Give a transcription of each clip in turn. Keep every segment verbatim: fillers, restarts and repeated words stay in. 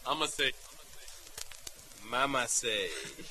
I'ma say, Mama say.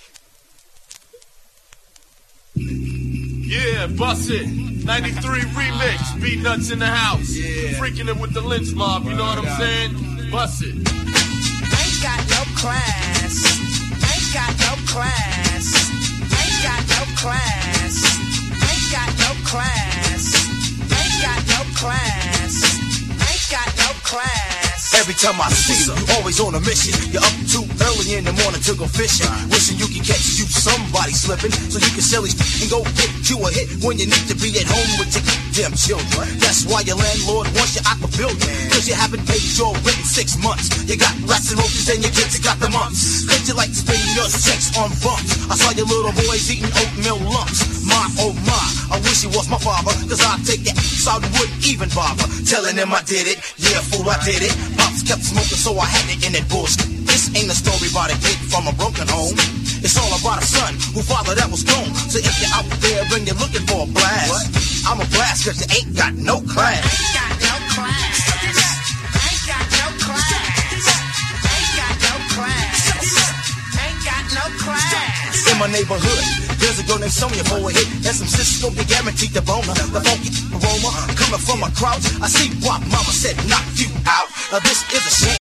Yeah, bust it. ninety-three remix. Beat Nuts in the house. Yeah. Freaking it with the Lynch Mob, you know what I'm saying? Bust it. Ain't got no class. Ain't got no class. Ain't got no class. Ain't got no class. Ain't got no class. Ain't got no class. Every time I see you, you always on a mission. You're up too early in the morning to go fishing, wishing you can catch you somebody slipping, so you can sell these and go get you a hit when you need to be at home with your damn children. That's why your landlord wants you out the building, cause you haven't paid your rent in six months. You got rats and roaches and your kids got the mumps. Cause you like to spend your sex on bumps. I saw your little boys eating oatmeal lumps. My oh my, I wish he was my father, cause I'd take that so I wouldn't even bother telling him I did it. Yeah, fool, I did it. Pops kept smoking, so I had it in that bullshit. This ain't a story about a kid from a broken home. It's all about a son who father that was gone. So if you're out there and you're looking for a blast, what? I'm a blast cause you ain't got no class. Ain't got no class. Ain't got no class. Ain't got no class. Ain't got no class. In my neighborhood, there's a girl named Sonia for a hit, and some Cisco be guaranteed to bone her. The funky aroma coming from a crowd. I see what mama said, knock you out. Uh, this is a shame.